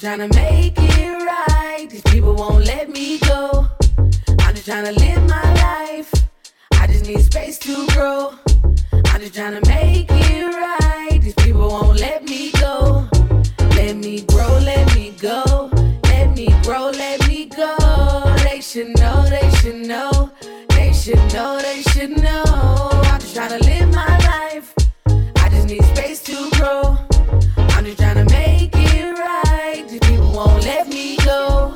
just trying to make it right. These people won't let me go. I'm just trying to live my life. I just need space to grow. I'm just trying to make it right. These people won't let me go. Let me grow, let me go. Let me grow, let me go. They should know, they should know. They should know, they should know. I'm just trying to live my life. I just need space to grow. I'm just trying to make it right. These people won't let me go.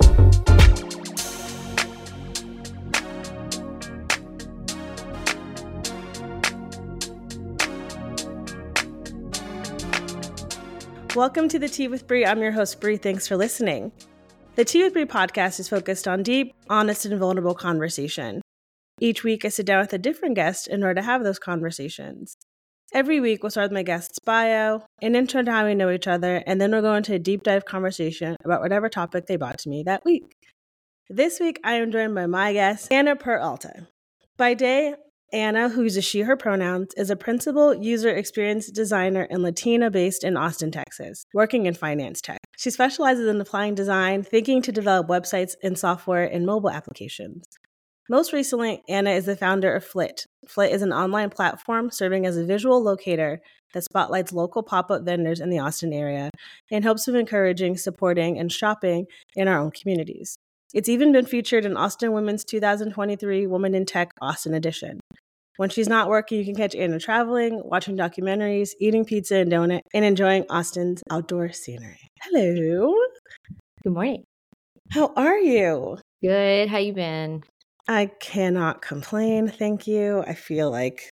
Welcome to The Tea with Bree. I'm your host, Bree. Thanks for listening. The Tea with Bree podcast is focused on deep, honest, and vulnerable conversation. Each week, I sit down with a different guest in order to have those conversations. Every week, we'll start with my guest's bio, an intro to how we know each other, and then we'll go into a deep dive conversation about whatever topic they brought to me that week. This week, I am joined by my guest, Anna Peralta. By day, Anna, who uses she, her pronouns, is a principal user experience designer and Latina based in Austin, Texas, working in finance tech. She specializes in applying design, thinking to develop websites and software and mobile applications. Most recently, Anna is the founder of Flit. Flit is an online platform serving as a visual locator that spotlights local pop-up vendors in the Austin area in hopes of encouraging, supporting, and shopping in our own communities. It's even been featured in Austin Women's 2023 Women in Tech Austin edition. When she's not working, you can catch Anna traveling, watching documentaries, eating pizza and donut, and enjoying Austin's outdoor scenery. Hello. Good morning. How are you? Good. How you been? I cannot complain, thank you. I feel like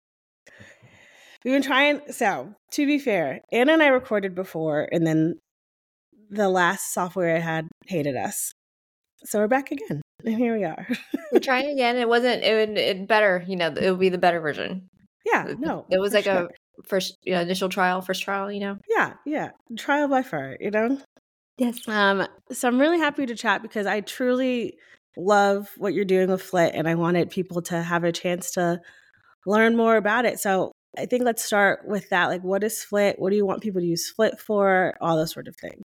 we've been trying. So, to be fair, Anna and I recorded before, and then the last software I had hated us. So we're back again, and here we are. We're trying again. It better, it would be the better version. Yeah, no. It was like sure. a first initial trial, first trial, Yeah. Trial by fire, Yes. So I'm really happy to chat because I truly love what you're doing with Flit, and I wanted people to have a chance to learn more about it. So I think let's start with that. Like, what is Flit? What do you want people to use Flit for? All those sort of things.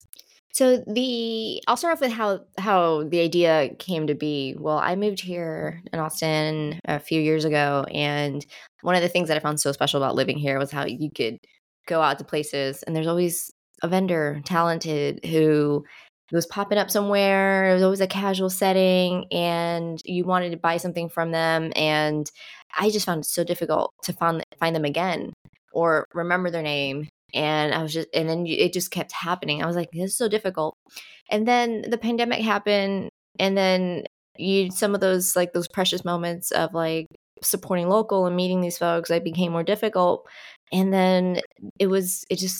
So I'll start off with how the idea came to be. Well, I moved here in Austin a few years ago, and one of the things that I found so special about living here was how you could go out to places, and there's always a vendor, talented, who was popping up somewhere. It was always a casual setting, and you wanted to buy something from them, and I just found it so difficult to find them again or remember their name. And then it just kept happening. I was like, this is so difficult. And then the pandemic happened. And then some of those precious moments of like supporting local and meeting these folks, it became more difficult. And then there was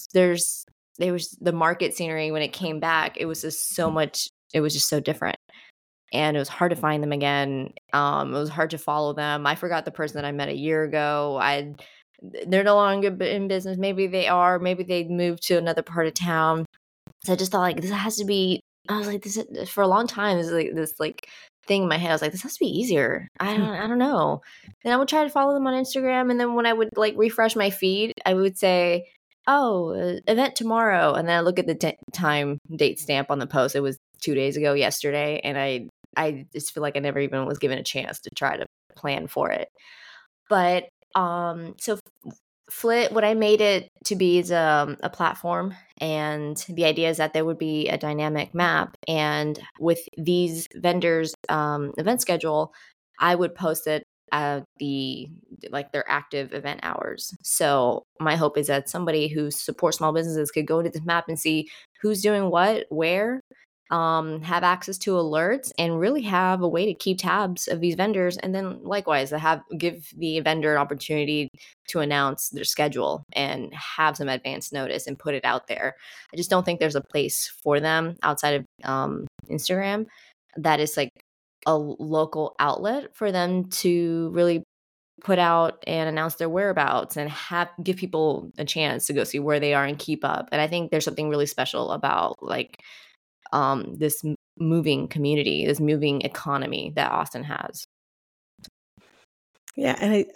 the market scenery when it came back. It was just so different. And it was hard to find them again. It was hard to follow them. I forgot the person that I met a year ago. They're no longer in business. Maybe they are. Maybe they moved to another part of town. So I just thought like this has to be. I was like this for a long time. This thing in my head. I was like this has to be easier. I don't know. Then I would try to follow them on Instagram, and then when I would like refresh my feed, I would say, "Oh, event tomorrow," and then I look at the time date stamp on the post. It was 2 days ago, yesterday, and I just feel like I never even was given a chance to try to plan for it. But so Flit, what I made it to be is a platform, and the idea is that there would be a dynamic map, and with these vendors' event schedule, I would post it at their active event hours. So my hope is that somebody who supports small businesses could go into this map and see who's doing what, where, have access to alerts, and really have a way to keep tabs of these vendors. And then likewise, give the vendor an opportunity to announce their schedule and have some advance notice and put it out there. I just don't think there's a place for them outside of Instagram that is like a local outlet for them to really put out and announce their whereabouts and give people a chance to go see where they are and keep up. And I think there's something really special about like this moving community, this moving economy that Austin has. Yeah, and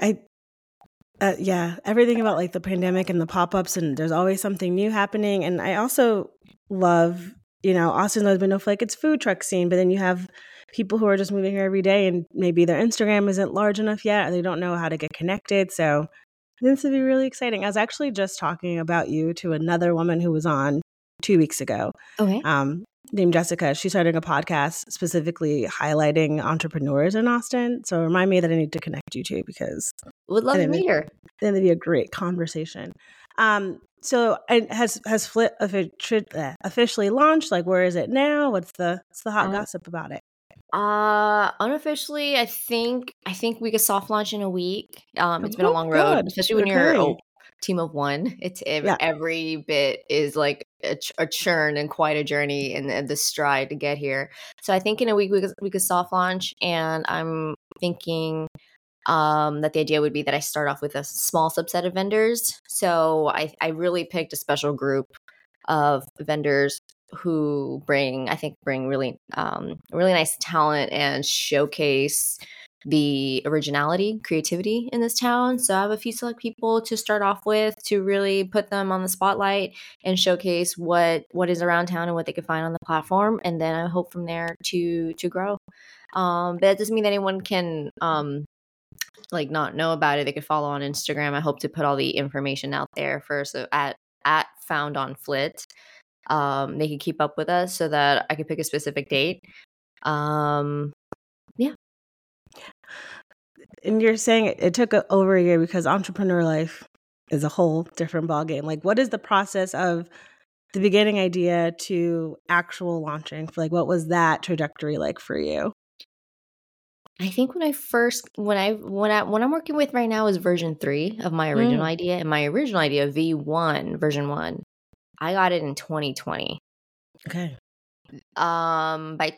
I everything about like the pandemic and the pop-ups, and there's always something new happening. And I also love Austin's always been known for like its food truck scene, but then you have people who are just moving here every day and maybe their Instagram isn't large enough yet and they don't know how to get connected. So this would be really exciting. I was actually just talking about you to another woman who was on 2 weeks ago. Okay. Named Jessica. She's starting a podcast specifically highlighting entrepreneurs in Austin. So remind me that I need to connect you two because would love to meet her. Then it'd be a great conversation. So has Flit officially launched? Like, where is it now? What's the hot gossip about it? Unofficially, I think we could soft launch in a week. It's been a long road, especially when you're a team of one. It's every bit is like a churn and quite a journey and the stride to get here. So I think in a week we could soft launch, and I'm thinking that the idea would be that I start off with a small subset of vendors. So I really picked a special group of vendors who bring really really nice talent and showcase the originality, creativity in this town. So I have a few select people to start off with to really put them on the spotlight and showcase what is around town and what they can find on the platform. And then I hope from there to grow. But that doesn't mean that anyone can like not know about it. They could follow on Instagram. I hope to put all the information out there first. So at Found on Flit. They can keep up with us so that I could pick a specific date. Yeah. And you're saying it took over a year because entrepreneur life is a whole different ballgame. Like, what is the process of the beginning idea to actual launching? Like, what was that trajectory like for you? I think when I'm working with right now is version 3 of my original idea, and my original idea V1 version 1, I got it in 2020. Okay. By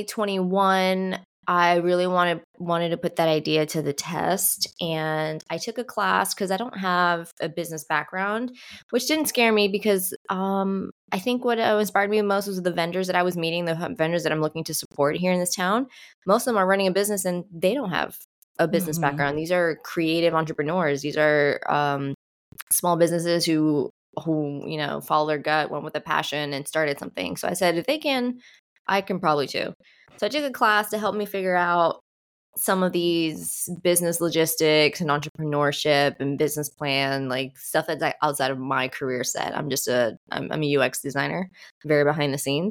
2021, I really wanted to put that idea to the test, and I took a class because I don't have a business background, which didn't scare me because I think what inspired me most was the vendors that I was meeting, the vendors that I'm looking to support here in this town. Most of them are running a business and they don't have a business background. These are creative entrepreneurs. These are small businesses who follow their gut, went with a passion and started something. So I said, if they can, I can probably too. So I took a class to help me figure out some of these business logistics and entrepreneurship and business plan, like stuff that's outside of my career set. I'm a UX designer, very behind the scenes.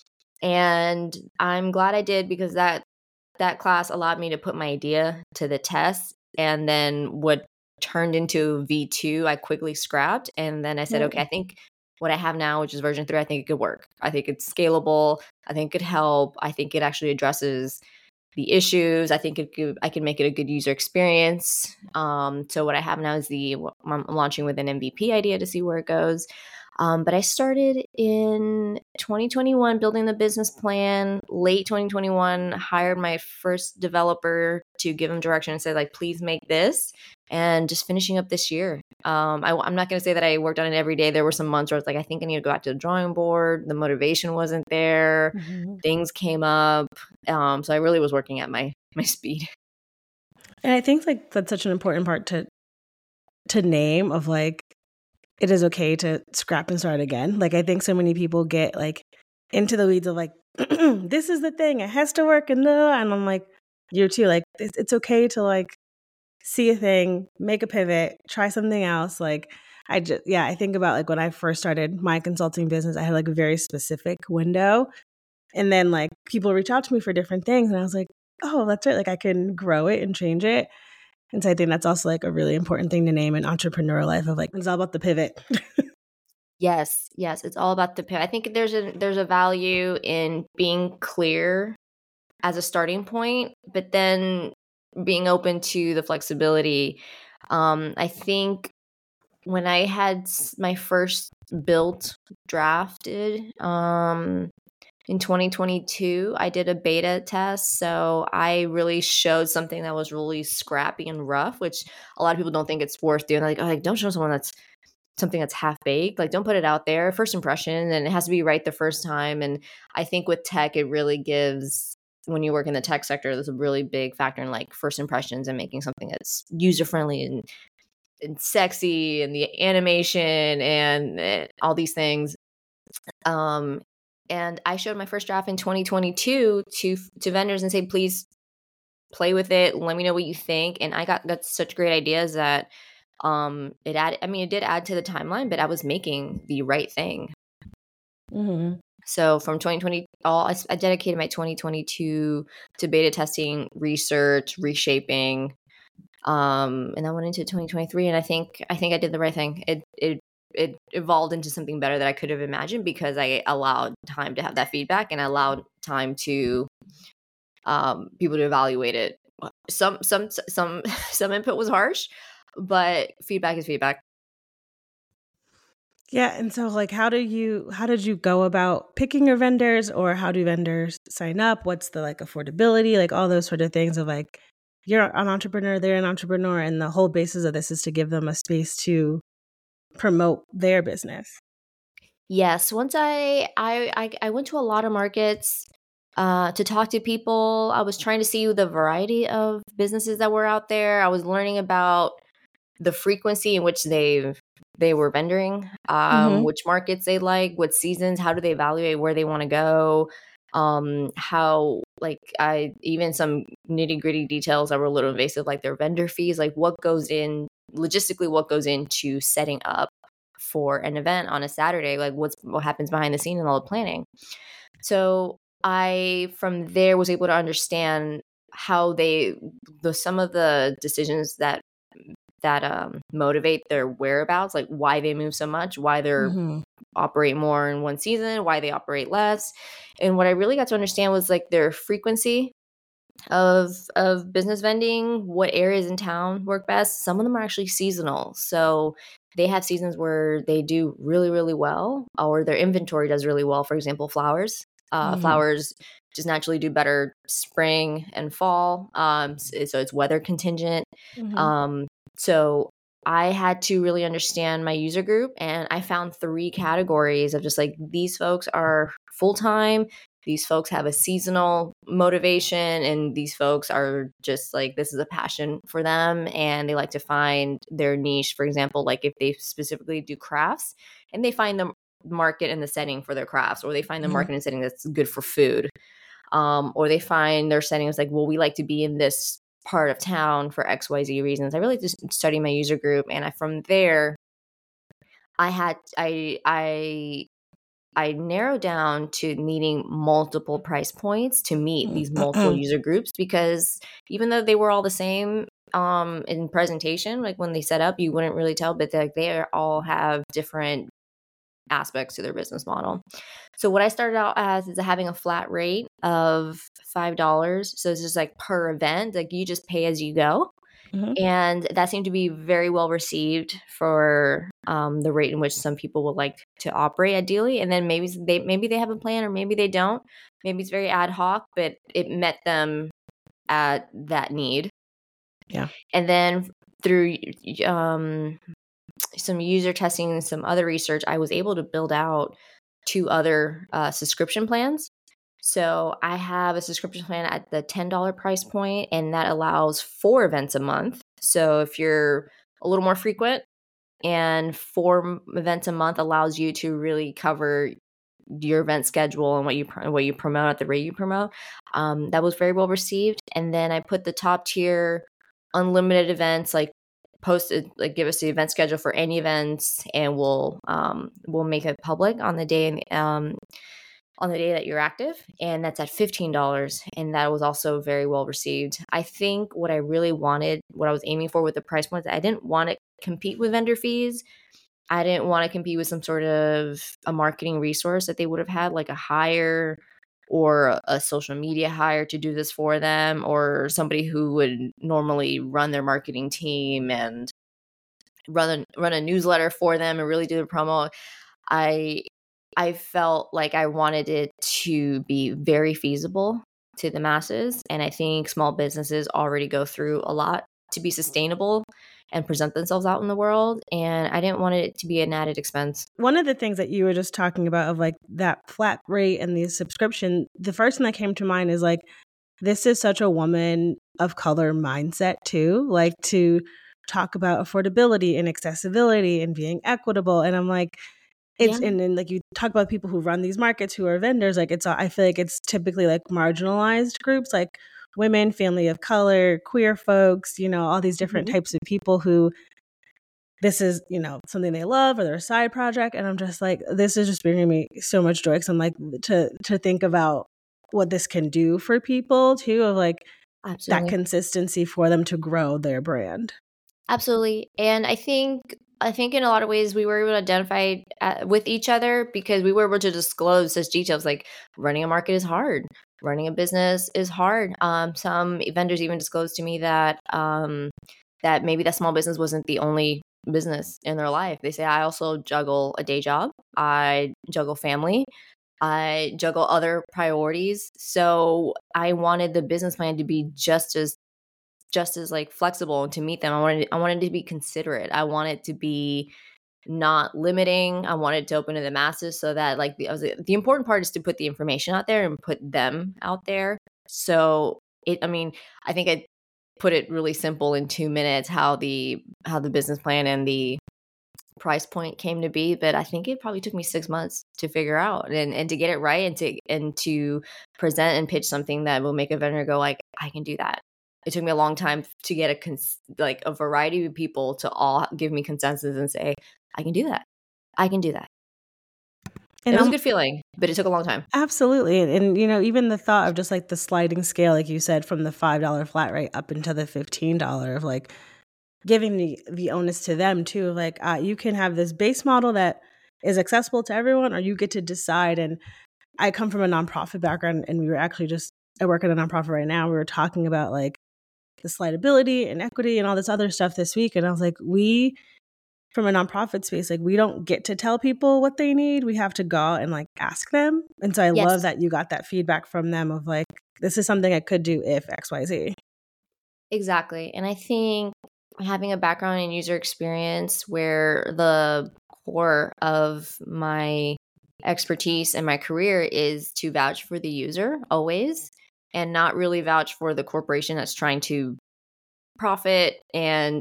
And I'm glad I did because that class allowed me to put my idea to the test. And then what turned into V2, I quickly scrapped. And then I said, okay, I think what I have now, which is version 3, I think it could work. I think it's scalable. I think it could help. I think it actually addresses the issues. I think I can make it a good user experience. So what I have now is I'm launching with an MVP idea to see where it goes. But I started in 2021 building the business plan. Late 2021, hired my first developer to give him direction and say, like, please make this. And just finishing up this year. I'm not going to say that I worked on it every day. There were some months where I was like, I think I need to go back to the drawing board. The motivation wasn't there. Things came up. So I really was working at my speed. And I think like that's such an important part to name of like, it is okay to scrap and start again. Like, I think so many people get like into the weeds of like, this is the thing, it has to work. And I'm like, you too, like, it's okay to like see a thing, make a pivot, try something else. Like, I think about like when I first started my consulting business, I had like a very specific window. And then like people reach out to me for different things. And I was like, oh, that's right. Like I can grow it and change it. And so I think that's also like a really important thing to name in entrepreneur life of like, it's all about the pivot. Yes. It's all about the pivot. I think there's a value in being clear as a starting point, but then being open to the flexibility. I think when I had my first built drafted in 2022, I did a beta test. So I really showed something that was really scrappy and rough, which a lot of people don't think it's worth doing. Like, don't show someone that's something that's half baked. Like, don't put it out there. First impression, and it has to be right the first time. And I think with tech, it really gives, when you work in the tech sector, there's a really big factor in like first impressions and making something that's user friendly and sexy and the animation and all these things. And I showed my first draft in 2022 to vendors and say, please play with it. Let me know what you think. And I got such great ideas that it did add to the timeline, but I was making the right thing. Mm-hmm. So from 2020, I dedicated my 2022 to beta testing, research, reshaping, and I went into 2023, and I think I did the right thing. It evolved into something better that I could have imagined because I allowed time to have that feedback and I allowed time to people to evaluate it. Some input was harsh, but feedback is feedback. Yeah. And so like, how did you go about picking your vendors, or how do vendors sign up? What's the like affordability, like all those sort of things of like, you're an entrepreneur, they're an entrepreneur. And the whole basis of this is to give them a space to promote their business. Yes. Once I went to a lot of markets to talk to people. I was trying to see the variety of businesses that were out there. I was learning about the frequency in which they were vendoring, which markets they like, what seasons, how do they evaluate where they want to go, how even some nitty gritty details that were a little invasive, like their vendor fees, like what goes into setting up for an event on a Saturday, like what happens behind the scene and all the planning. So I, from there, was able to understand how some of the decisions that motivate their whereabouts, like why they move so much, why they're operate more in one season, why they operate less. And what I really got to understand was like their frequency of business vending, what areas in town work best. Some of them are actually seasonal. So they have seasons where they do really, really well, or their inventory does really well. For example, flowers. Flowers just naturally do better spring and fall. So it's weather contingent. So I had to really understand my user group, and I found 3 categories of just like, these folks are full-time, these folks have a seasonal motivation, and these folks are just like, this is a passion for them and they like to find their niche. For example, like if they specifically do crafts and they find the market and the setting for their crafts, or they find the market and setting that's good for food, or they find their settings like, well, we like to be in this part of town for XYZ reasons. I really just studied my user group, and from there I narrowed down to needing multiple price points to meet these multiple user groups, because even though they were all the same in presentation, like when they set up, you wouldn't really tell, but they all have different aspects to their business model. So what I started out as is having a flat rate of $5. So it's just like per event, like you just pay as you go. And that seemed to be very well received for the rate in which some people would like to operate ideally. And then maybe they have a plan, or maybe they don't. Maybe it's very ad hoc, but it met them at that need. Yeah. And then through some user testing and some other research, I was able to build out 2 other subscription plans. So I have a subscription plan at the $10 price point, and that allows 4 events a month. So if you're a little more frequent, and 4 events a month allows you to really cover your event schedule and what you promote at the rate you promote. That was very well received. And then I put the top tier unlimited events, like posted, like give us the event schedule for any events, and we'll make it public on the day that you're active, and that's at $15, and that was also very well received. I think what I really wanted, what I was aiming for with the price points, I didn't want to compete with vendor fees. I didn't want to compete with some sort of a marketing resource that they would have had, like a hire or a social media hire to do this for them, or somebody who would normally run their marketing team and run a newsletter for them and really do the promo. I felt like I wanted it to be very feasible to the masses. And I think small businesses already go through a lot to be sustainable and present themselves out in the world. And I didn't want it to be an added expense. One of the things that you were just talking about of like that flat rate and the subscription, the first thing that came to mind is like, this is such a woman of color mindset too, like to talk about affordability and accessibility and being equitable. And I'm like, it's and then like you talk about people who run these markets who are vendors, like I feel like it's typically like marginalized groups, like women, family of color, queer folks, all these different types of people who this is, something they love or their side project. And I'm just like, this is just bringing me so much joy. Cause I'm like, to think about what this can do for people too, of like Absolutely. that consistency for them to grow their brand. Absolutely. And I think in a lot of ways we were able to identify with each other because we were able to disclose such details, like running a market is hard. Running a business is hard. Some vendors even disclosed to me that that maybe that small business wasn't the only business in their life. They say, I also juggle a day job. I juggle family. I juggle other priorities. So I wanted the business plan to be just as like flexible and to meet them. I wanted to be considerate. I wanted to be not limiting. I wanted to open to the masses so that like the important part is to put the information out there and put them out there. So I think I put it really simple in 2 minutes how the business plan and the price point came to be, but I think it probably took me 6 months to figure out and to get it right and to present and pitch something that will make a vendor go like, I can do that. It took me a long time to get a variety of people to all give me consensus and say, I can do that. I can do that. And it was a good feeling, but it took a long time. Absolutely. And even the thought of just like the sliding scale, like you said, from the $5 flat rate up into the $15 of like giving the onus to them too, of like you can have this base model that is accessible to everyone, or you get to decide. And I come from a nonprofit background, and we were actually I work at a nonprofit right now. We were talking about like the slidability and equity and all this other stuff this week. And I was like, from a nonprofit space, like we don't get to tell people what they need. We have to go out and like ask them. And so I love that you got that feedback from them of like, this is something I could do if XYZ. Exactly. And I think having a background in user experience where the core of my expertise and my career is to vouch for the user always and not really vouch for the corporation that's trying to profit and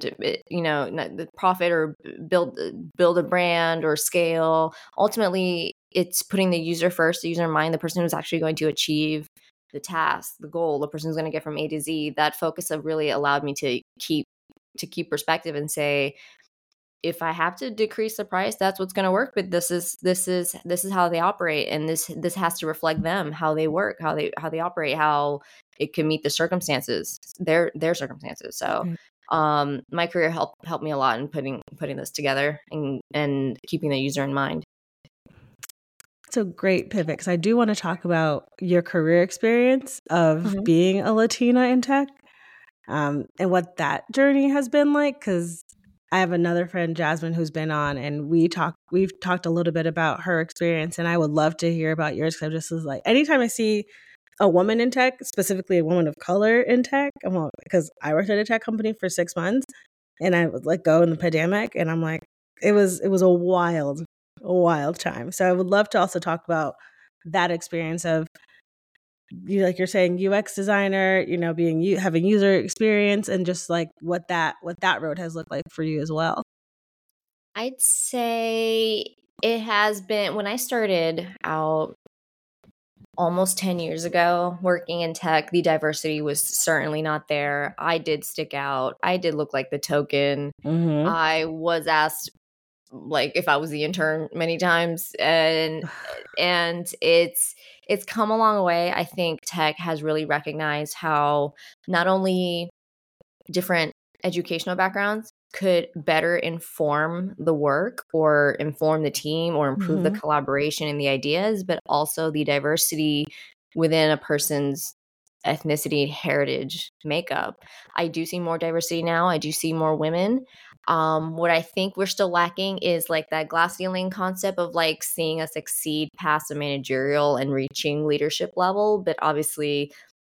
the profit or build a brand or scale. Ultimately, it's putting the user first, the user in mind, the person who's actually going to achieve the task, the goal, the person who's going to get from A to Z. That focus have really allowed me to keep perspective and say, if I have to decrease the price, that's what's going to work. But this is how they operate, and this has to reflect them, how they work, how they operate, how it can meet the circumstances, their circumstances. So, my career helped me a lot in putting this together and keeping the user in mind. It's a great pivot because I do want to talk about your career experience of being a Latina in tech, and what that journey has been like. Because I have another friend, Jasmine, who's been on, and we've talked a little bit about her experience, and I would love to hear about yours. Because I just was like, anytime I see a woman in tech, specifically a woman of color in tech, because I worked at a tech company for 6 months, and I was let go in the pandemic, and I'm like, it was a wild time. So I would love to also talk about that experience of, like you're saying, UX designer, having user experience, and just like what that road has looked like for you as well. I'd say it has been, when I started out almost 10 years ago working in tech, the diversity was certainly not there. I did stick out. I did look like the token. I was asked like if I was the intern many times, and it's come a long way. I think tech has really recognized how not only different educational backgrounds could better inform the work or inform the team or improve the collaboration and the ideas, but also the diversity within a person's ethnicity, heritage, makeup. I do see more diversity now. I do see more women. What I think we're still lacking is like that glass ceiling concept of like seeing us exceed past the managerial and reaching leadership level. But obviously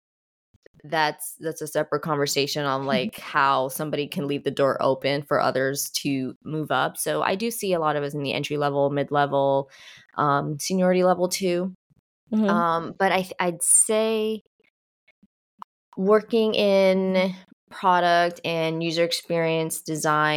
that's a separate conversation on like how somebody can leave the door open for others to move up. So I do see a lot of us in the entry level, mid-level, seniority level too. But I'd say working in product and user experience design,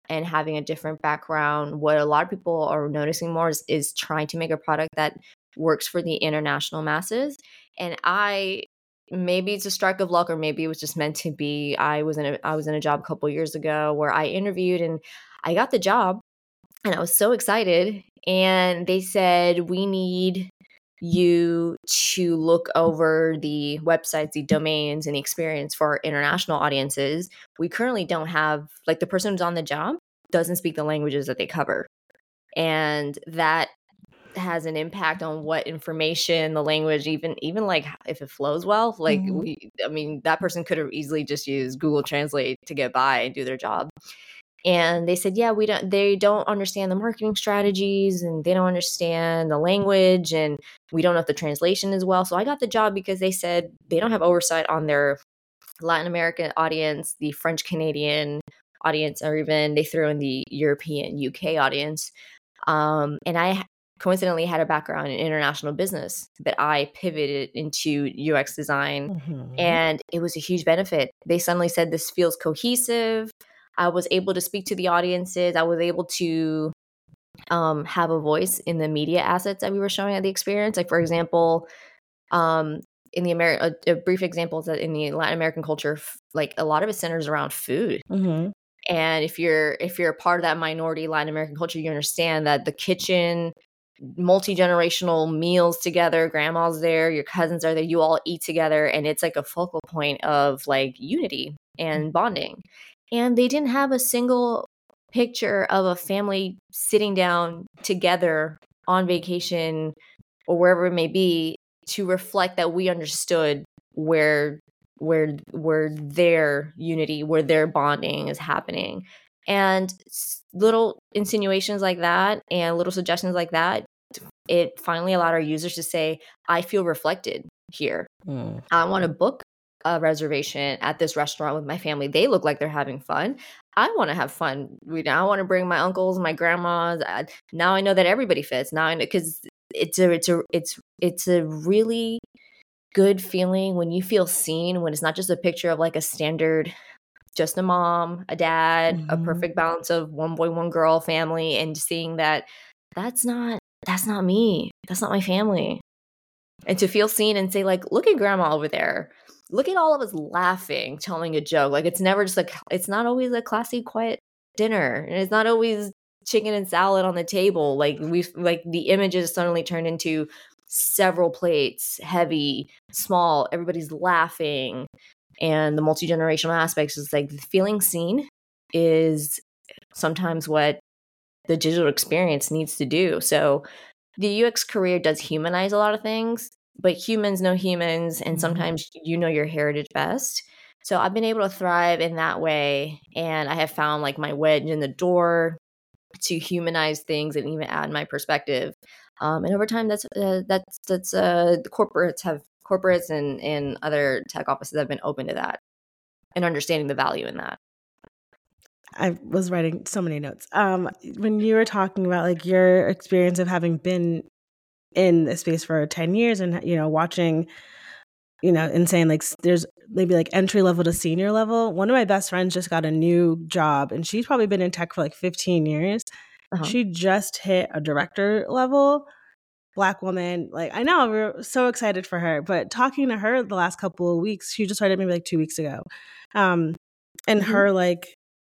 and having a different background, what a lot of people are noticing more is trying to make a product that works for the international masses. And maybe it's a strike of luck, or maybe it was just meant to be. I was in a job a couple years ago where I interviewed and I got the job, and I was so excited. And they said, we need you to look over the websites, the domains, and the experience for our international audiences. We currently don't have, like, the person who's on the job doesn't speak the languages that they cover. And that has an impact on what information, the language, even like if it flows well, like that person could have easily just used Google Translate to get by and do their job. And they said, yeah, they don't understand the marketing strategies, and they don't understand the language, and we don't know if the translation is well. So I got the job because they said they don't have oversight on their Latin American audience, the French Canadian audience, or even they threw in the European UK audience. And I coincidentally had a background in international business that I pivoted into UX design, and it was a huge benefit. They suddenly said, this feels cohesive. I was able to speak to the audiences. I was able to have a voice in the media assets that we were showing at the experience. Like, for example, in the a brief example is that in the Latin American culture, like, a lot of it centers around food. And if you're a part of that minority Latin American culture, you understand that the kitchen, multi-generational meals together, grandma's there, your cousins are there, you all eat together, and it's like a focal point of like unity and bonding. And they didn't have a single picture of a family sitting down together on vacation or wherever it may be to reflect that we understood where their unity, where their bonding is happening. And little insinuations like that and little suggestions like that, it finally allowed our users to say, I feel reflected here. I want to book a reservation at this restaurant with my family. They look like they're having fun. I want to have fun. I want to bring my uncles, my grandmas. Now I know that everybody fits. Now I know, because it's a really good feeling when you feel seen, when it's not just a picture of like a standard, just a mom, a dad, a perfect balance of one boy, one girl family, and seeing that that's not me. That's not my family. And to feel seen and say, like, look at grandma over there. Look at all of us laughing, telling a joke. Like, it's never just like, it's not always a classy, quiet dinner. And it's not always chicken and salad on the table. Like, the images suddenly turned into several plates, heavy, small, everybody's laughing. And the multi-generational aspects is like, feeling seen is sometimes what the digital experience needs to do. So the UX career does humanize a lot of things, but humans know humans, and sometimes you know your heritage best. So I've been able to thrive in that way, and I have found like my wedge in the door to humanize things and even add my perspective. And over time, that's the corporates and other tech offices have been open to that and understanding the value in that. I was writing so many notes. When you were talking about like your experience of having been in the space for 10 years and, watching, and saying like there's maybe like entry level to senior level. One of my best friends just got a new job, and she's probably been in tech for like 15 years. She just hit a director level, Black woman. Like, I know, we're so excited for her, but talking to her the last couple of weeks, she just started maybe like 2 weeks ago. And her like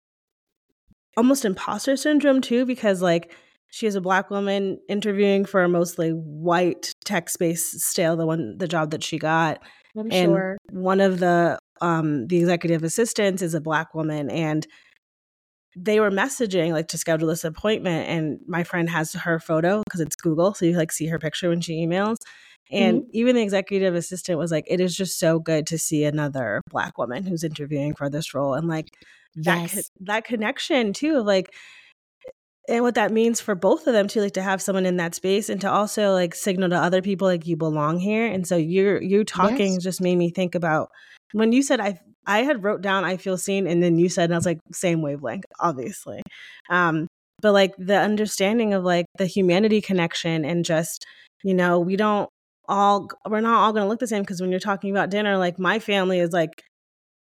almost imposter syndrome too, because like she is a Black woman interviewing for a mostly white tech space still, the job that she got. I'm and sure one of the executive assistants is a Black woman, and they were messaging like to schedule this appointment, and my friend has her photo because it's Google, so you like see her picture when she emails. And even the executive assistant was like, it is just so good to see another Black woman who's interviewing for this role. And like that connection too, of like, and what that means for both of them too, like to have someone in that space and to also like signal to other people like you belong here. And so you talking just made me think about when you said I had wrote down I feel seen, and then you said, and I was like, same wavelength, obviously. But like the understanding of like the humanity connection, and just, we're not all going to look the same, because when you're talking about dinner, like my family is like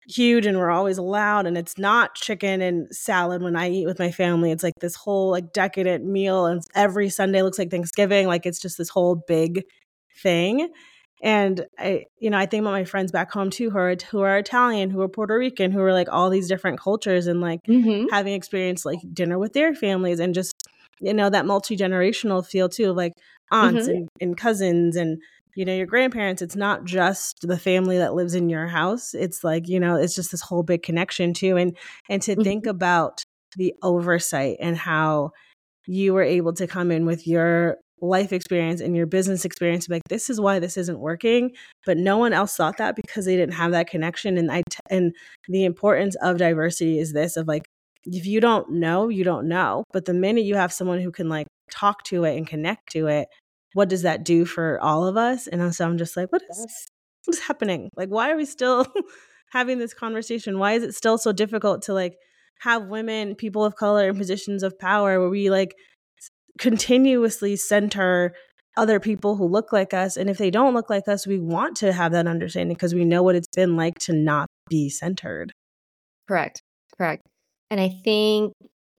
huge and we're always loud, and it's not chicken and salad when I eat with my family. It's like this whole like decadent meal, and every Sunday looks like Thanksgiving. Like it's just this whole big thing. And I think about my friends back home too, who are Italian, who are Puerto Rican, who are like all these different cultures, and like having experienced like dinner with their families, and just that multi-generational feel too, of like aunts and cousins and your grandparents. It's not just the family that lives in your house. It's like it's just this whole big connection too, and to think about the oversight and how you were able to come in with your life experience and your business experience, like, this is why this isn't working, but no one else thought that because they didn't have that connection. And the importance of diversity is this, of like, if you don't know, you don't know, but the minute you have someone who can like talk to it and connect to it, what does that do for all of us? And so I'm just like, what is happening? Like, why are we still having this conversation? Why is it still so difficult to like have women, people of color in positions of power, where we like continuously center other people who look like us? And if they don't look like us, we want to have that understanding because we know what it's been like to not be centered. Correct. And I think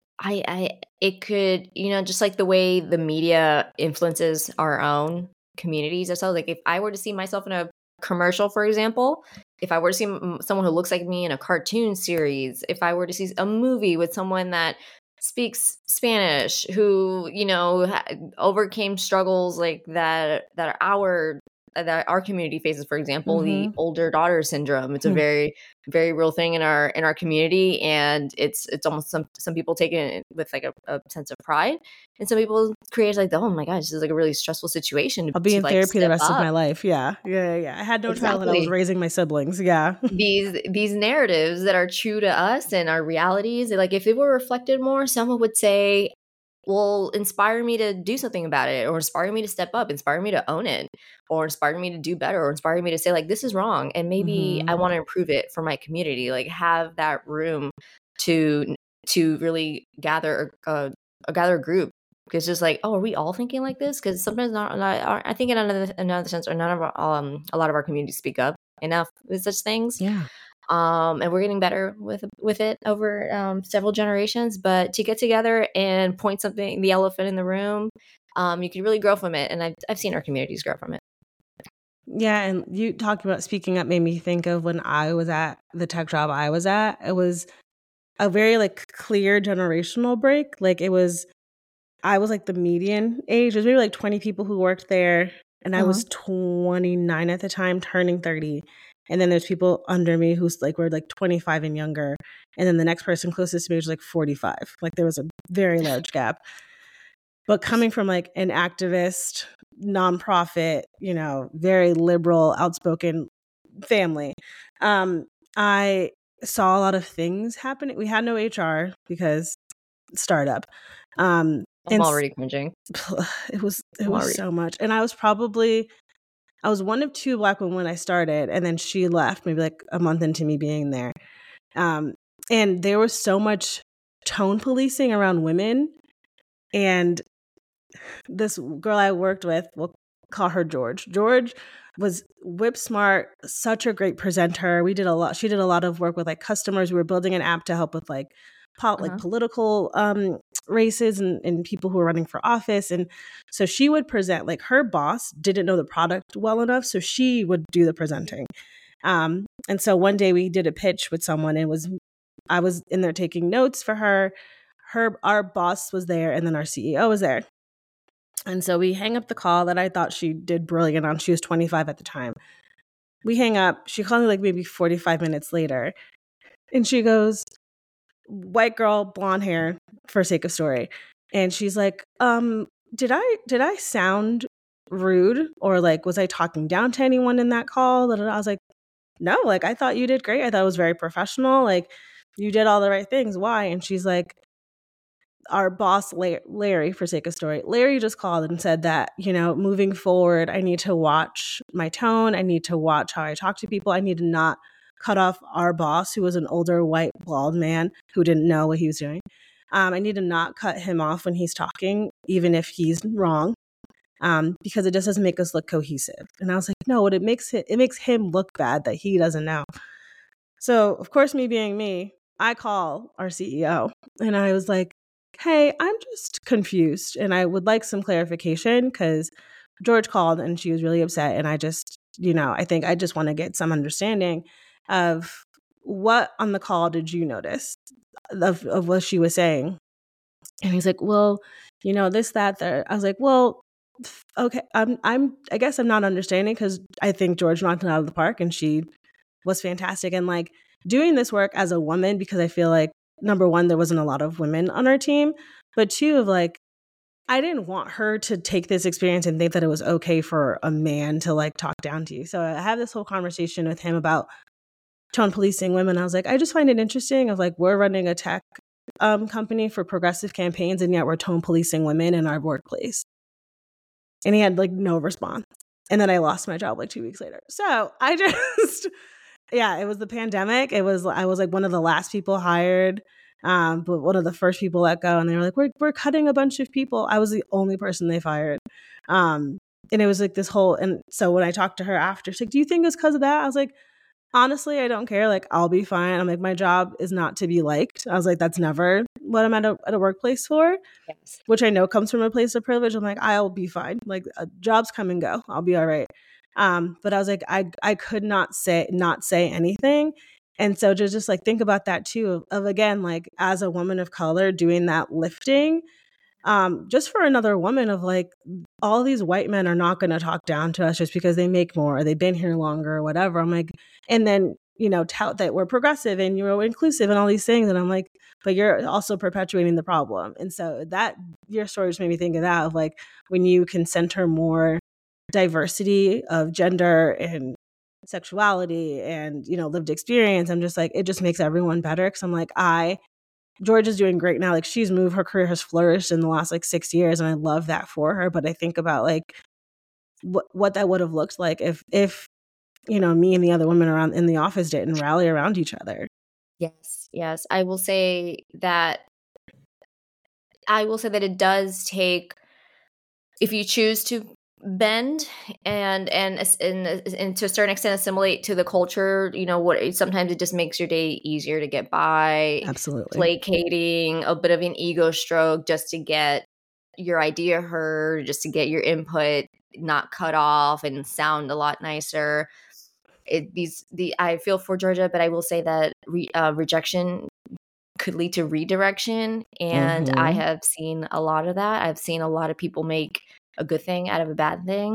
it could, just like the way the media influences our own communities or so, like if I were to see myself in a commercial, for example, if I were to see someone who looks like me in a cartoon series, if I were to see a movie with someone that speaks Spanish, who, overcame struggles like that our community faces, for example, the older daughter syndrome. It's a very, very real thing in our community, and it's almost some people take it with like a sense of pride, and some people create like, oh my gosh, this is like a really stressful situation. I'll be in therapy the rest of my life. Yeah. I had no child when I was raising my siblings. Yeah. These narratives that are true to us and our realities, like if it were reflected more, someone would say, will inspire me to do something about it, or inspire me to step up, inspire me to own it, or inspire me to do better, or inspire me to say like, this is wrong, and maybe I want to improve it for my community. Like have that room to really gather a group, because just like, oh, are we all thinking like this? Because sometimes not I think in another sense, or none of a lot of our communities speak up enough with such things. Yeah. And we're getting better with it over several generations. But to get together and point something, the elephant in the room, you can really grow from it. And I've seen our communities grow from it. Yeah, and you talking about speaking up made me think of when I was at the tech job I was at. It was a very like clear generational break. Like I was like the median age. There's maybe like 20 people who worked there, and I was 29 at the time, turning 30. And then there's people under me who's like, were like 25 and younger. And then the next person closest to me was like 45. Like there was a very large gap. But coming from like an activist, nonprofit, very liberal, outspoken family, I saw a lot of things happening. We had no HR because startup. I'm already cringing. It was so much. And I was one of two Black women when I started, and then she left maybe like a month into me being there. And there was so much tone policing around women. And this girl I worked with, we'll call her George. George was whip smart, such a great presenter. She did a lot of work with like customers. We were building an app to help with like political races and people who were running for office. And so she would present, like her boss didn't know the product well enough, so she would do the presenting. And so one day we did a pitch with someone, and I was in there taking notes for her. Our boss was there, and then our CEO was there. And so we hang up the call that I thought she did brilliant on. She was 25 at the time. We hang up. She called me like maybe 45 minutes later, and she goes, white girl, blonde hair, for sake of story. And she's like, did I sound rude, or like, was I talking down to anyone in that call? I was like, no, like, I thought you did great. I thought it was very professional. Like, you did all the right things. Why? And she's like, our boss, Larry, for sake of story, Larry just called and said that, moving forward, I need to watch my tone. I need to watch how I talk to people. I need to not cut off our boss, who was an older white bald man who didn't know what he was doing. I need to not cut him off when he's talking, even if he's wrong, because it just doesn't make us look cohesive. And I was like, no, it makes him look bad that he doesn't know. So, of course, me being me, I call our CEO and I was like, hey, I'm just confused and I would like some clarification because George called and she was really upset. And I just, I think I just want to get some understanding of what on the call did you notice of what she was saying. And he's like, well, this, that, there. I was like, well, okay, I guess I'm not understanding because I think George knocked it out of the park and she was fantastic. And like doing this work as a woman, because I feel like number one, there wasn't a lot of women on our team, but two, of like, I didn't want her to take this experience and think that it was okay for a man to like talk down to you. So I have this whole conversation with him about tone policing women. I was like, I just find it interesting of like, we're running a tech company for progressive campaigns and yet we're tone policing women in our workplace. And he had like no response. And then I lost my job like 2 weeks later. So I just, yeah, it was the pandemic. I was like one of the last people hired, but one of the first people let go. And they were like, we're cutting a bunch of people. I was the only person they fired. And it was like this whole, and so when I talked to her after, she's like, do you think it's because of that? I was like, honestly, I don't care. Like, I'll be fine. I'm like, my job is not to be liked. I was like, that's never what I'm at a workplace for, Yes. which I know comes from a place of privilege. I'm like, I'll be fine. Like, jobs come and go. I'll be all right. But I was like, I could not say anything. And so just like think about that too, of again, like as a woman of color doing that lifting, just for another woman of like, all these white men are not going to talk down to us just because they make more or they've been here longer or whatever. I'm like, and then, tout that we're progressive and you're inclusive and all these things. And I'm like, but you're also perpetuating the problem. And so that your story just made me think of that, of like, when you can center more diversity of gender and sexuality and, lived experience, I'm just like, it just makes everyone better. Cause I'm like, George is doing great now. Like she's moved, her career has flourished in the last like 6 years. And I love that for her. But I think about like what that would have looked like if, me and the other women around in the office didn't rally around each other. Yes. I will say that it does take, if you choose to bend and to a certain extent assimilate to the culture, what sometimes it just makes your day easier to get by. Absolutely. Placating, a bit of an ego stroke just to get your idea heard, just to get your input not cut off and sound a lot nicer. I feel for Georgia, but I will say that rejection could lead to redirection, and I have seen a lot of that. I've seen a lot of people make a good thing out of a bad thing.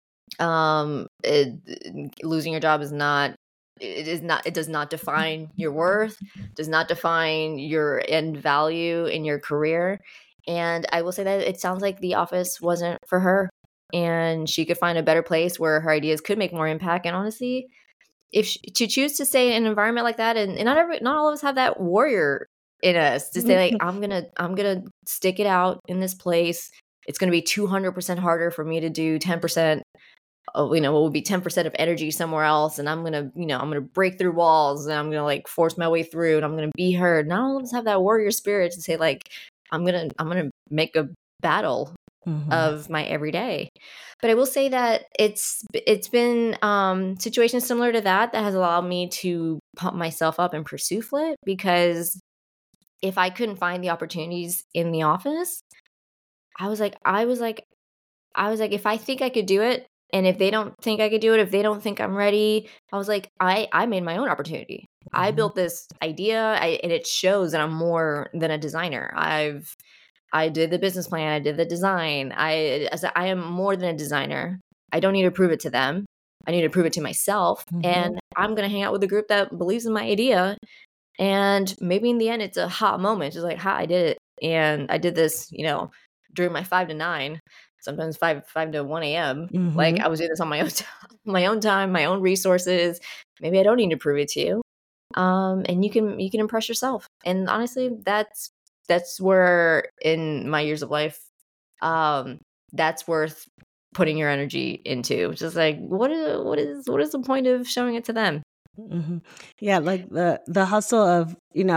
Losing your job is not. It does not define your worth. Does not define your end value in your career. And I will say that it sounds like the office wasn't for her, and she could find a better place where her ideas could make more impact. And honestly, if to choose to stay in an environment like that, and not all of us have that warrior in us to say like, I'm gonna stick it out in this place. It's gonna be 200% harder for me to do 10%. What would be 10% of energy somewhere else, and I'm gonna break through walls, and I'm gonna like force my way through, and I'm gonna be heard. Not all of us have that warrior spirit to say like, I'm gonna make a battle of my everyday. But I will say that it's been situations similar to that has allowed me to pump myself up and pursue FLIT, because if I couldn't find the opportunities in the office, I was like, if I think I could do it, and if they don't think I could do it, if they don't think I'm ready, I was like, I made my own opportunity. I built this idea, and it shows that I'm more than a designer. I did the business plan. I did the design. I am more than a designer. I don't need to prove it to them. I need to prove it to myself. And I'm going to hang out with a group that believes in my idea. And maybe in the end, it's a hot moment. It's like, I did it. And I did this, during my 5 to 9, sometimes 5 to 1 a.m. Like I was doing this on my own time, my own resources. Maybe I don't need to prove it to you. And you can impress yourself. And honestly, that's where in my years of life, that's worth putting your energy into. Just like, what is the point of showing it to them? Yeah, like the hustle of,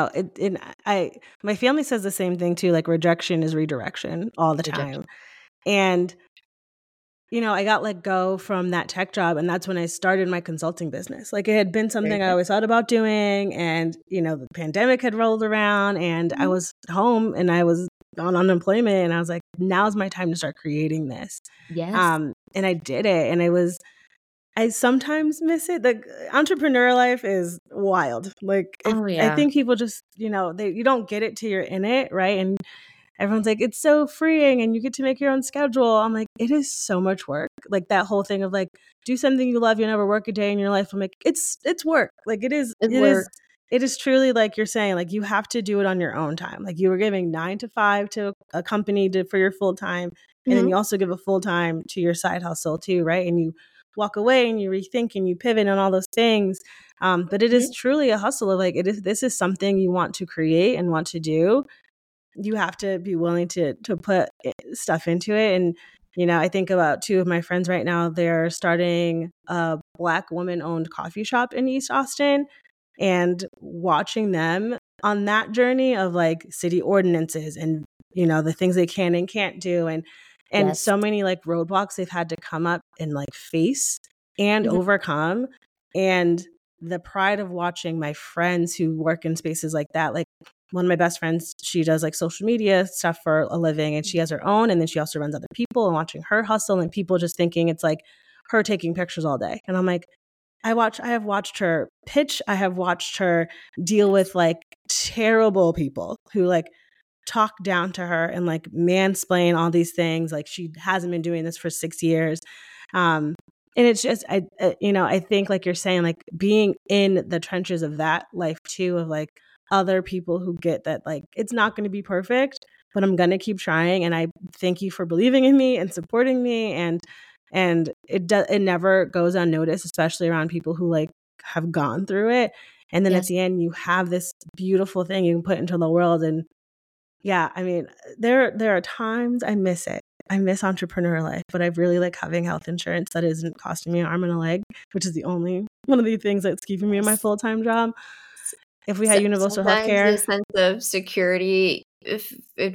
my family says the same thing too, like rejection is redirection all the time. And I got let go from that tech job, and that's when I started my consulting business. Like, it had been something I always thought about doing, and the pandemic had rolled around, and I was home, and I was on unemployment, and I was like, now's my time to start creating this. Yes. And I did it, and I sometimes miss it. The entrepreneur life is wild. Like, I think people just, you don't get it till you're in it, right? And everyone's like, it's so freeing and you get to make your own schedule. I'm like, it is so much work. Like, that whole thing of like, do something you love, you never work a day in your life. I'm like, it's work. Like, it is truly, like you're saying, like, you have to do it on your own time. Like, you were giving 9 to 5 to a company for your full time. And then you also give a full time to your side hustle too, right? And you walk away and you rethink and you pivot and all those things. But it is truly a hustle of like, this is something you want to create and want to do. You have to be willing to put stuff into it. And, I think about 2 of my friends right now. They're starting a Black woman-owned coffee shop in East Austin, and watching them on that journey of like city ordinances and, the things they can and can't do. And so many like roadblocks they've had to come up and like face and overcome. And the pride of watching my friends who work in spaces like that, like one of my best friends, she does like social media stuff for a living, and she has her own, and then she also runs other people, and watching her hustle and people just thinking it's like her taking pictures all day. And I'm like, I have watched her pitch. I have watched her deal with like terrible people who like talk down to her and like mansplain all these things. Like, she hasn't been doing this for 6 years. And it's just, I think like you're saying, like being in the trenches of that life too, of like other people who get that, like, it's not going to be perfect, but I'm going to keep trying. And I thank you for believing in me and supporting me. And it never goes unnoticed, especially around people who like have gone through it. And then at the end, you have this beautiful thing you can put into the world. And yeah, I mean, there are times I miss it. I miss entrepreneur life, but I really like having health insurance that isn't costing me an arm and a leg, which is the only one of the things that's keeping me in my full-time job. If we had universal health care, the sense of security, if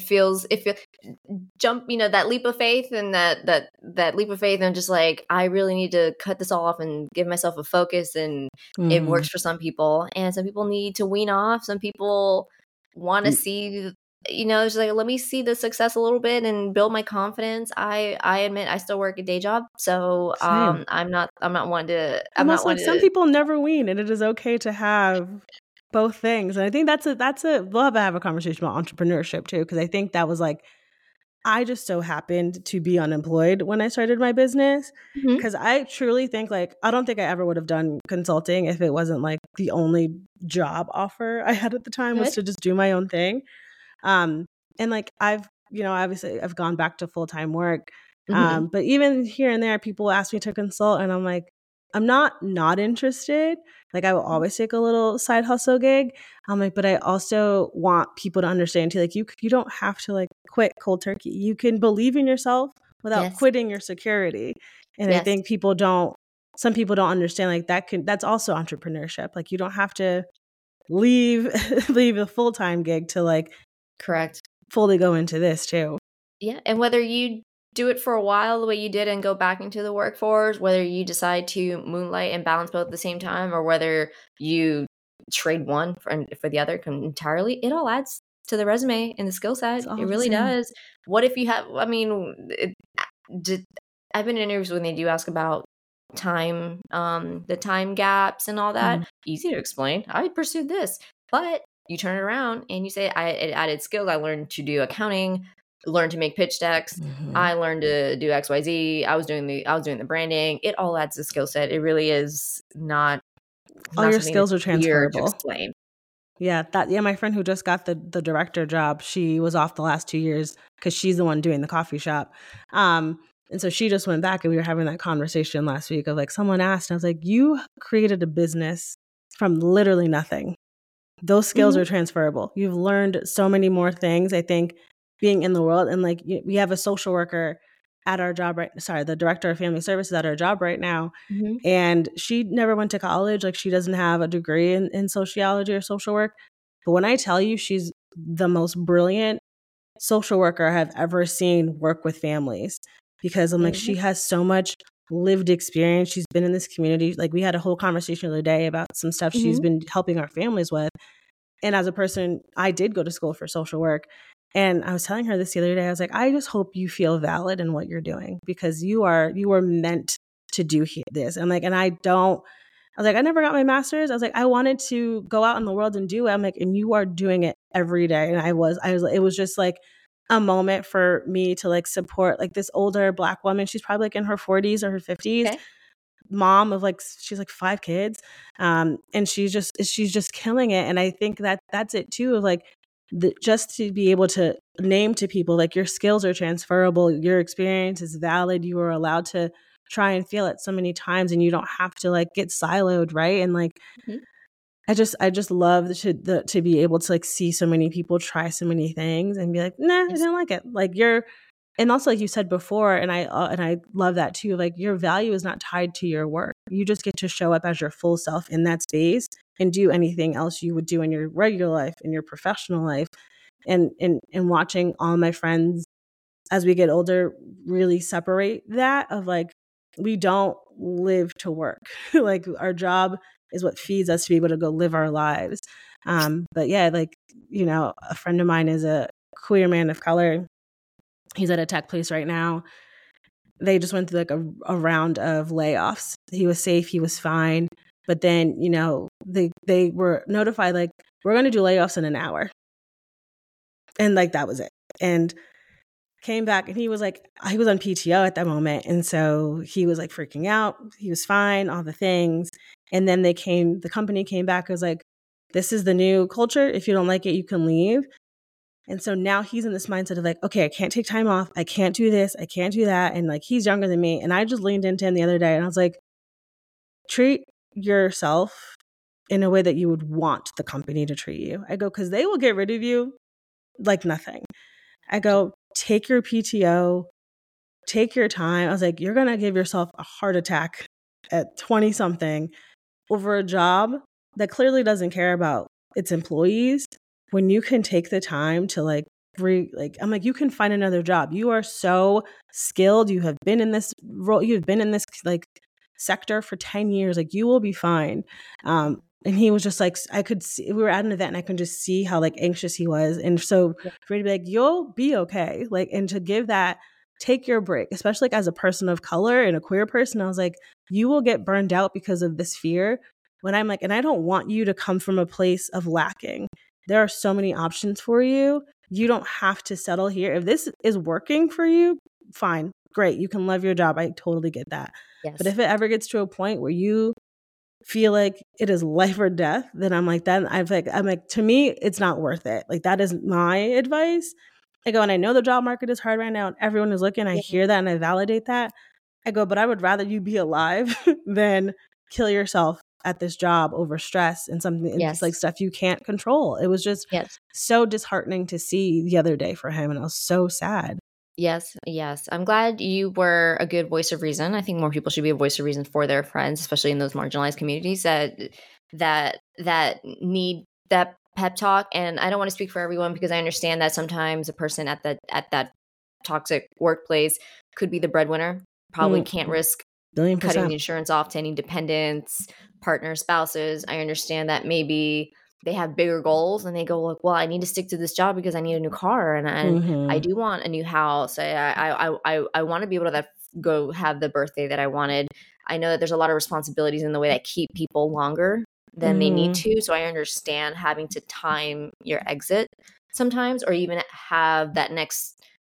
jump, that leap of faith, and that leap of faith, and just like, I really need to cut this off and give myself a focus. And it works for some people, and some people need to wean off. Some people want to see, it's like, let me see the success a little bit and build my confidence. I admit I still work a day job, so I'm not one to. Some people never wean, and it is okay to have both things. And I think we'll have a conversation about entrepreneurship too, because I think that was like, I just so happened to be unemployed when I started my business, because I truly think like, I don't think I ever would have done consulting if it wasn't like the only job offer I had at the time was to just do my own thing. And like, obviously I've gone back to full-time work. But even here and there, people ask me to consult, and I'm like, I'm not interested. Like, I will always take a little side hustle gig. I'm like, but I also want people to understand too, like, you don't have to like quit cold turkey. You can believe in yourself without quitting your security. And I think some people don't understand, like, that's also entrepreneurship. Like, you don't have to leave a full-time gig to like fully go into this too. Yeah. And whether you do it for a while the way you did and go back into the workforce, whether you decide to moonlight and balance both at the same time, or whether you trade one for the other entirely, it all adds to the resume and the skill set. It really does. What if you have, I've been in interviews when they do ask about time, the time gaps and all that. Easy to explain. I pursued this, but you turn it around and you say, I added skills. I learned to do accounting, learned to make pitch decks. I learned to do XYZ. I was doing the branding. It all adds a skill set. It really is not. All your skills are transferable. To explain. Yeah, my friend who just got the director job, she was off the last 2 years because she's the one doing the coffee shop. And so she just went back, and we were having that conversation last week of like, someone asked, and I was like, you created a business from literally nothing. Those skills are transferable. You've learned so many more things, I think, being in the world. And like, we have a social worker at our job the director of family services at our job right now. And she never went to college. Like, she doesn't have a degree in sociology or social work. But when I tell you, she's the most brilliant social worker I've ever seen work with families. because I'm like, she has so much lived experience. She's been in this community. Like, we had a whole conversation the other day about some stuff she's been helping our families with. And as a person, I did go to school for social work. And I was telling her this the other day. I was like, I just hope you feel valid in what you're doing, because you were meant to do this. And like, and I was like, I never got my master's. I was like, I wanted to go out in the world and do it. I'm like, and you are doing it every day. And I was, it was just like a moment for me to like support like this older Black woman. She's probably like in her 40s or her 50s. Okay. Mom of like, she's like 5 kids. And she's just killing it. And I think that that's it too, of like, just to be able to name to people like, your skills are transferable, your experience is valid, you are allowed to try and feel it so many times, and you don't have to like get siloed, right? And like, I just love to be able to like see so many people try so many things and be like, nah, I didn't like it. Like, and also like you said before, and I love that too. Like, your value is not tied to your work. You just get to show up as your full self in that space and do anything else you would do in your regular life, in your professional life. And watching all my friends as we get older really separate that, of like, we don't live to work. Like, our job is what feeds us to be able to go live our lives. But yeah, like, you know, a friend of mine is a queer man of color. He's at a tech place right now. They just went through like a round of layoffs. He was safe. He was fine. But then, you know, they were notified, like, we're going to do layoffs in an hour. And like, that was it. And came back, and he was like, he was on PTO at that moment. And so he was like freaking out. He was fine, all the things. And then the company came back, was like, this is the new culture. If you don't like it, you can leave. And so now he's in this mindset of like, okay, I can't take time off. I can't do this. I can't do that. And like, he's younger than me. And I just leaned into him the other day, and I was like, treat yourself in a way that you would want the company to treat you. I go, because they will get rid of you like nothing. I go, take your PTO, take your time. I was like, you're going to give yourself a heart attack at 20 something over a job that clearly doesn't care about its employees, when you can take the time to like, I'm like, you can find another job. You are so skilled. You have been in this role. You've been in this like sector for 10 years. Like, you will be fine. And he was just like, I could see, we were at an event and I could just see how like anxious he was. And so for me to be like, you'll be okay. Like, and to give that, take your break, especially like as a person of color and a queer person, I was like, you will get burned out because of this fear. When I'm like, and I don't want you to come from a place of lacking. There are so many options for you. You don't have to settle here. If this is working for you, fine, great. You can love your job. I totally get that. Yes. But if it ever gets to a point where you feel like it is life or death, then I'm like, I'm like, to me, it's not worth it. Like, that is my advice. I go, and I know the job market is hard right now and everyone is looking. I hear that and I validate that. I go, but I would rather you be alive than kill yourself at this job over stress and something it's like stuff you can't control. It was just so disheartening to see the other day for him, and I was so sad. Yes. I'm glad you were a good voice of reason. I think more people should be a voice of reason for their friends, especially in those marginalized communities that need that pep talk. And I don't want to speak for everyone, because I understand that sometimes a person at that toxic workplace could be the breadwinner, probably can't risk cutting the insurance off to any dependents, partners, spouses. I understand that maybe they have bigger goals and they go like, well, I need to stick to this job because I need a new car and I do want a new house. I want to be able to go have the birthday that I wanted. I know that there's a lot of responsibilities in the way that keep people longer than they need to. So I understand having to time your exit sometimes, or even have that next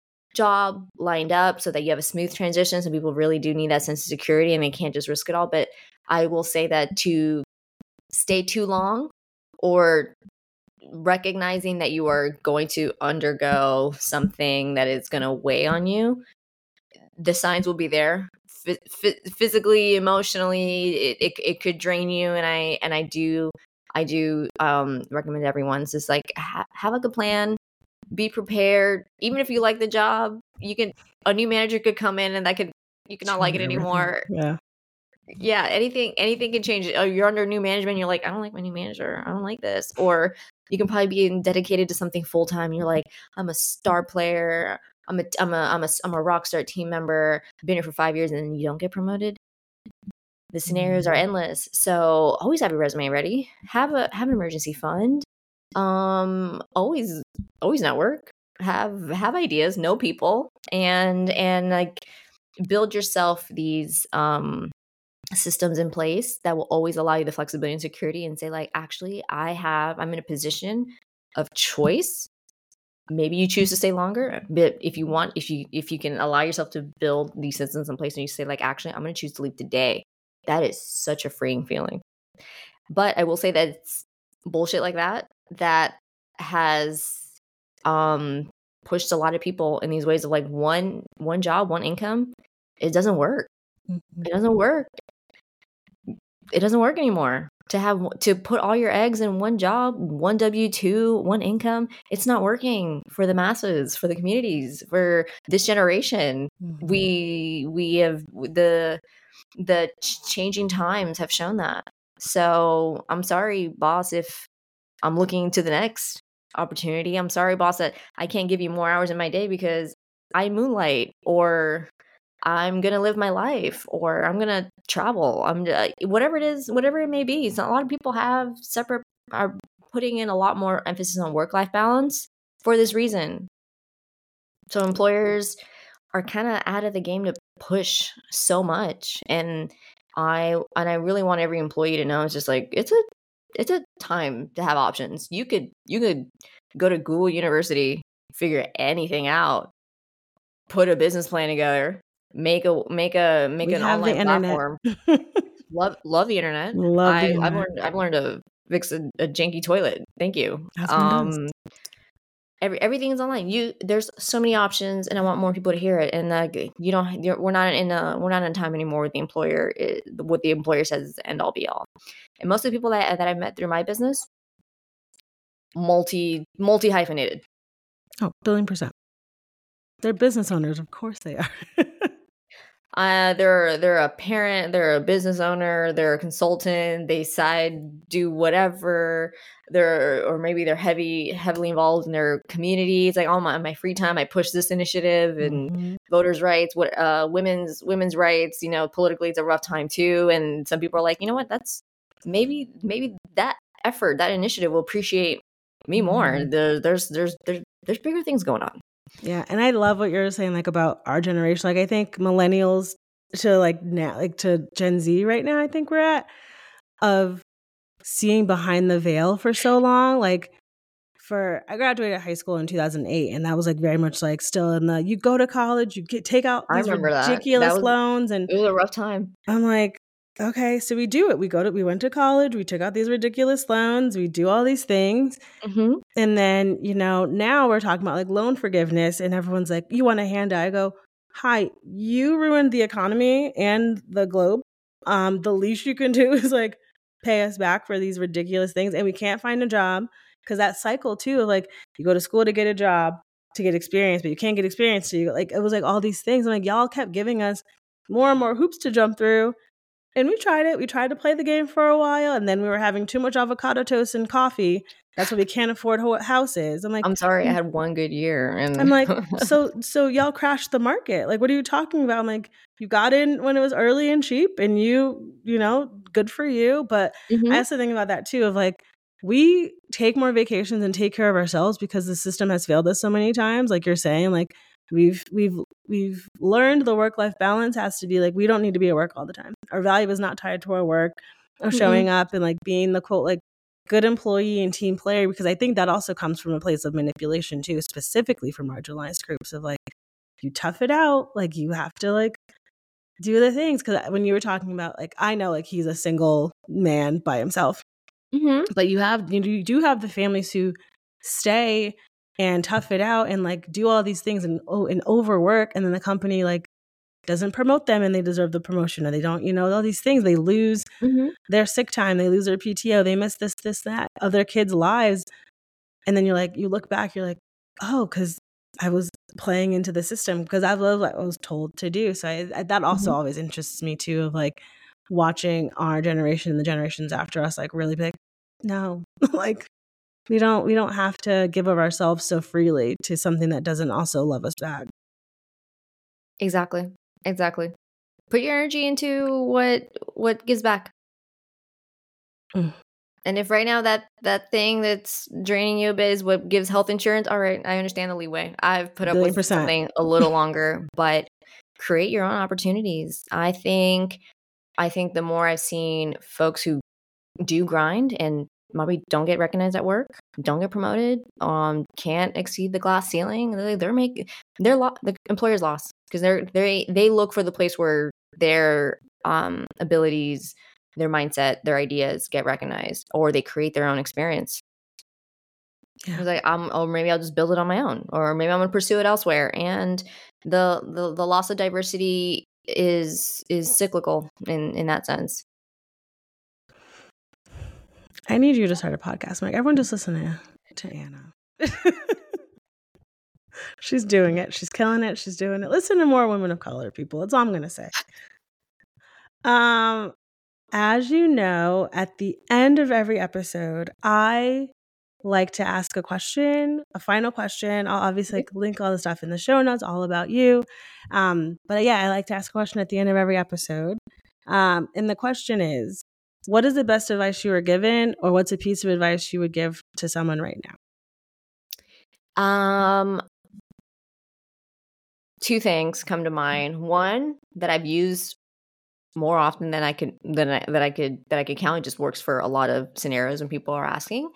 job lined up so that you have a smooth transition. Some people really do need that sense of security and they can't just risk it all. But I will say that to stay too long, or recognizing that you are going to undergo something that is going to weigh on you, the signs will be there. Physically, emotionally, it could drain you. And I do recommend everyone just like have like a plan. Be prepared. Even if you like the job, a new manager could come in and you could not like it anymore. Yeah. Anything can change. Oh, you're under new management. You're like, I don't like my new manager. I don't like this. Or you can probably be dedicated to something full time. You're like, I'm a star player. I'm a rock star team member, been here for 5 years, and then you don't get promoted. The scenarios are endless. So always have your resume ready. Have an emergency fund. Always network. Have ideas, know people, and like build yourself these systems in place that will always allow you the flexibility and security, and say like, actually, I'm in a position of choice. Maybe you choose to stay longer, but if you can allow yourself to build these systems in place, and you say like, actually, I'm going to choose to leave today. That is such a freeing feeling. But I will say that it's bullshit like that has pushed a lot of people in these ways of like one job, one income. It doesn't work. It doesn't work. It doesn't work anymore. To put all your eggs in one job, one W-2, one income, it's not working for the masses, for the communities, for this generation. We have the changing times have shown that. So I'm sorry, boss, if I'm looking to the next opportunity. I'm sorry, boss, that I can't give you more hours in my day because I moonlight, or I'm going to live my life, or I'm going to travel. Whatever it is, whatever it may be. So a lot of people are putting in a lot more emphasis on work-life balance for this reason. So employers are kind of out of the game to push so much. And I really want every employee to know, it's just like, it's a time to have options. You could go to Google University, figure anything out, put a business plan together, make an online platform. love the internet. I've learned to fix a janky toilet. Thank you. Everything is online. There's so many options, and I want more people to hear it. And we're not in a time anymore with the employer. What the employer says is the end all be all. And most of the people that I've met through my business, multi hyphenated. Oh, 1,000,000,000%. They're business owners, of course they are. They're a parent, they're a business owner, they're a consultant, they do whatever. Or maybe they're heavily involved in their community. It's like, oh, my free time, I push this initiative and voters' rights, women's rights. Politically, it's a rough time too. And some people are like, you know what? That's maybe that effort, that initiative will appreciate me more. There's bigger things going on. Yeah, and I love what you're saying, like about our generation. Like I think millennials to like now, like to Gen Z right now, I think we're at, of seeing behind the veil for so long. Like I graduated high school in 2008, and that was like very much like still in the, you go to college, you take out these ridiculous loans, and it was a rough time. I'm like, okay, so we do it. We went to college, we took out these ridiculous loans, we do all these things. And then, now we're talking about like loan forgiveness, and everyone's like, you want a handout? I go, hi, you ruined the economy and the globe. The least you can do is like pay us back for these ridiculous things. And we can't find a job, because that cycle too of like, you go to school to get a job, to get experience, but you can't get experience. So it was like all these things. I'm like, y'all kept giving us more and more hoops to jump through. And we tried it. We tried to play the game for a while, and then we were having too much avocado toast and coffee. That's why we can't afford houses. I'm like, I'm sorry, I had one good year. And I'm like, so y'all crashed the market. Like, what are you talking about? I'm like, you got in when it was early and cheap, and good for you. But I also think about that too, of like, we take more vacations and take care of ourselves because the system has failed us so many times. Like you're saying, like, We've learned the work-life balance has to be like, we don't need to be at work all the time. Our value is not tied to our work or showing up and like being the quote, like good employee and team player, because I think that also comes from a place of manipulation too, specifically for marginalized groups of like, you tough it out, like you have to like do the things. Because when you were talking about like, I know like he's a single man by himself, but you do have the families who stay and tough it out and like do all these things and overwork, and then the company like doesn't promote them and they deserve the promotion, or they don't, all these things. They lose their sick time, they lose their PTO, they miss this, that, other kids' lives. And then you're like, you look back, you're like, oh, because I was playing into the system because I was told to do. So that also always interests me too, of like watching our generation and the generations after us like really big. No, like we don't have to give of ourselves so freely to something that doesn't also love us back. Exactly. Put your energy into what gives back. Mm. And if right now that thing that's draining you a bit is what gives health insurance, all right, I understand the leeway. I've put up with 1,000,000%. something a little longer, but create your own opportunities. I think the more I've seen folks who do grind and maybe don't get recognized at work, don't get promoted, can't exceed the glass ceiling, the employer's lost, because they look for the place where their abilities, their mindset, their ideas get recognized, or they create their own experience. Yeah. It's like, or maybe I'll just build it on my own, or maybe I'm going to pursue it elsewhere. And the loss of diversity is cyclical in that sense. I need you to start a podcast. Like, everyone just listen to Anna. She's doing it. She's killing it. She's doing it. Listen to more women of color, people. That's all I'm going to say. As you know, at the end of every episode, I like to ask a question, a final question. I'll obviously link all the stuff in the show notes, all about you. But yeah, I like to ask a question at the end of every episode. And the question is, what is the best advice you were given, or what's a piece of advice you would give to someone right now? Two things come to mind. One that I've used more often than I could count. It just works for a lot of scenarios when people are asking.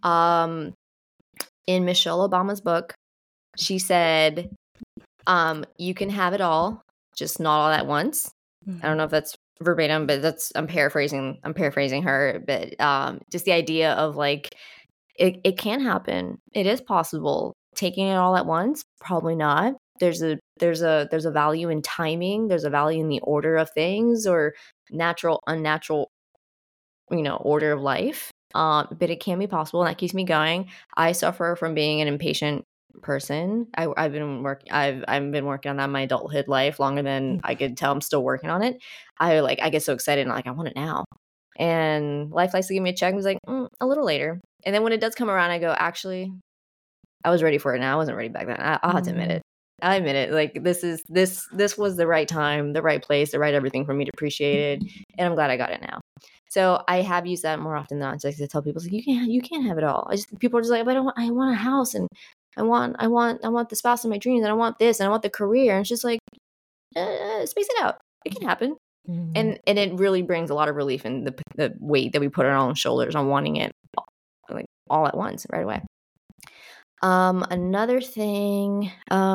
In Michelle Obama's book, she said, you can have it all, just not all at once. Mm-hmm. I don't know if that's verbatim, but I'm paraphrasing her. But just the idea of like, it can happen. It is possible. Taking it all at once, probably not. There's a value in timing. There's a value in the order of things, or natural, unnatural, order of life. But it can be possible, and that keeps me going. I suffer from being an impatient person. I've been working on that my adulthood life longer than I could tell. I'm still working on it. I get so excited and I want it now. And life likes to give me a check and was like, a little later. And then when it does come around, I go, actually, I was ready for it now. I wasn't ready back then. I'll have to admit it. I admit it. Like, this was the right time, the right place, the right everything for me to appreciate it. And I'm glad I got it now. So I have used that more often than not. Just to tell people, like, you can't have it all. People are just like, but I want a house, and I want the spouse of my dreams, and I want this, and I want the career. And it's just like, space it out. It can happen. Mm-hmm. And it really brings a lot of relief in the weight that we put on our own shoulders on wanting it like all at once, right away. Another thing,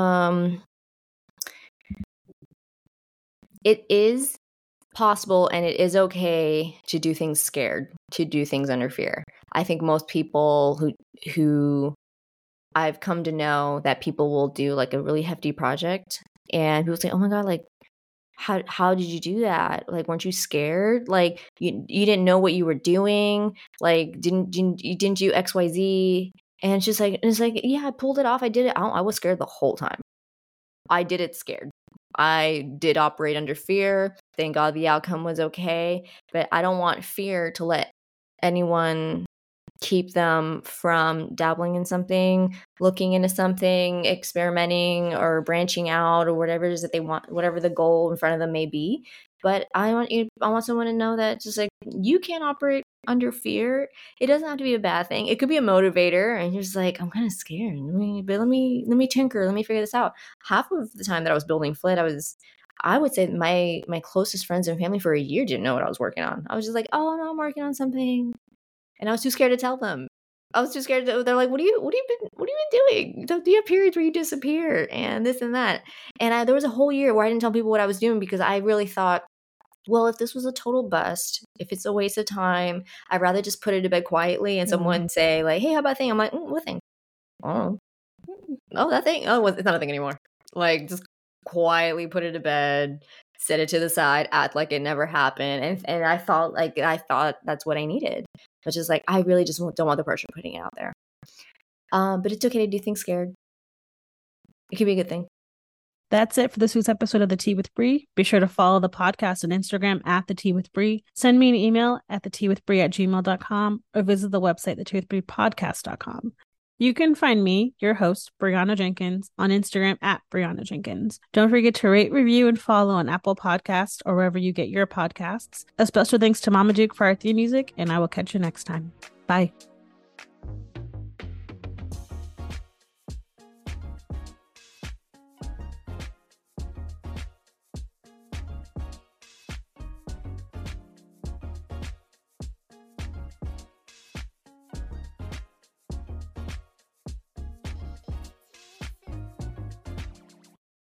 it is possible and it is okay to do things scared, to do things under fear. I think most people who I've come to know that people will do like a really hefty project, and people say, oh my God, like, how did you do that? Like, weren't you scared? Like, you didn't know what you were doing? Like, didn't do XYZ? And it's like, yeah, I pulled it off. I did it. I was scared the whole time. I did it scared. I did operate under fear. Thank God the outcome was okay. But I don't want fear to let anyone keep them from dabbling in something, looking into something, experimenting or branching out, or whatever it is that they want, whatever the goal in front of them may be. But I want someone to know that just like, you can't operate under fear. It doesn't have to be a bad thing. It could be a motivator, and you're just like, I'm kind of scared. Let me tinker. Let me figure this out. Half of the time that I was building Flit, I would say my closest friends and family for a year didn't know what I was working on. I was just like, oh no, I'm working on something. And I was too scared to tell them. I was too scared. They're like, what have you been doing? Do you have periods where you disappear and this and that? And there was a whole year where I didn't tell people what I was doing, because I really thought, well, if this was a total bust, if it's a waste of time, I'd rather just put it to bed quietly and someone say like, hey, how about that thing? I'm like, what thing? Oh, that thing. Oh, it's not a thing anymore. Like, just quietly put it to bed, set it to the side, act like it never happened. And I thought that's what I needed. Which is like, I really just don't want the pressure of putting it out there. But it's okay to do things scared. It could be a good thing. That's it for this week's episode of The Tea with Bree. Be sure to follow the podcast on Instagram at The Tea with Bree. Send me an email at theteawithbree@gmail.com, or visit the website theteawithbreepodcast.com. You can find me, your host, Brianna Jenkins, on Instagram at Brianna Jenkins. Don't forget to rate, review, and follow on Apple Podcasts or wherever you get your podcasts. A special thanks to Mama Duke for our theme music, and I will catch you next time. Bye.